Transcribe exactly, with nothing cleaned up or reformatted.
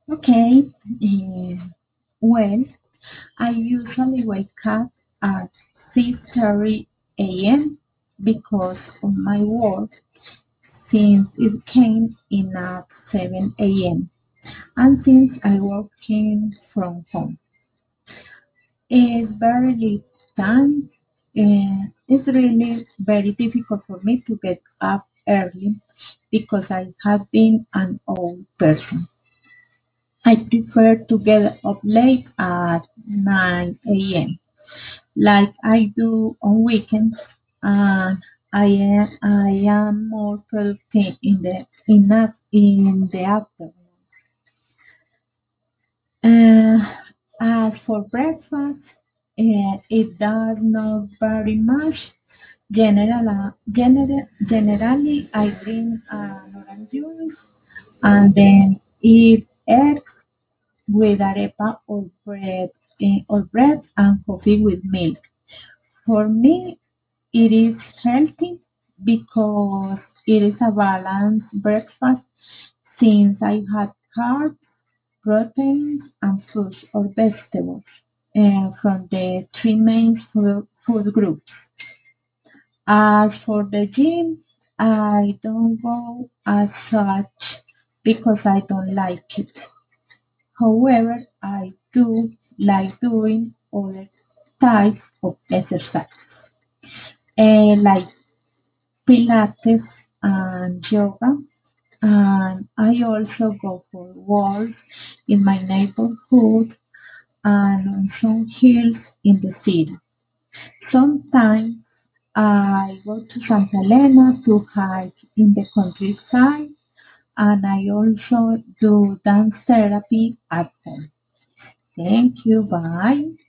Okay, eh, well, I usually wake up at six thirty a m because of my work since it came in at seven a m and since I working from home. It's very late time. eh, it's really very difficult for me to get up early because I have been an old person. I prefer to get up late at nine a m like I do on weekends, and I am, I am more productive in the in, the- in the afternoon. Uh, as for breakfast, uh, it does not vary much. General, general, generally, I drink an orange juice and then eat eggs with arepa or bread, eh, or bread and coffee with milk. For me, it is healthy because it is a balanced breakfast since I had carbs, proteins, and fruits or vegetables uh, from the three main food, food groups. As for the gym, I don't go as such because I don't like it. However, I do like doing other types of exercise, eh, like Pilates and yoga. And I also go for walks in my neighborhood and on some hills in the city. Sometimes I go to Santa Elena to hike in the countryside, and I also do dance therapy at home. Thank you. Bye.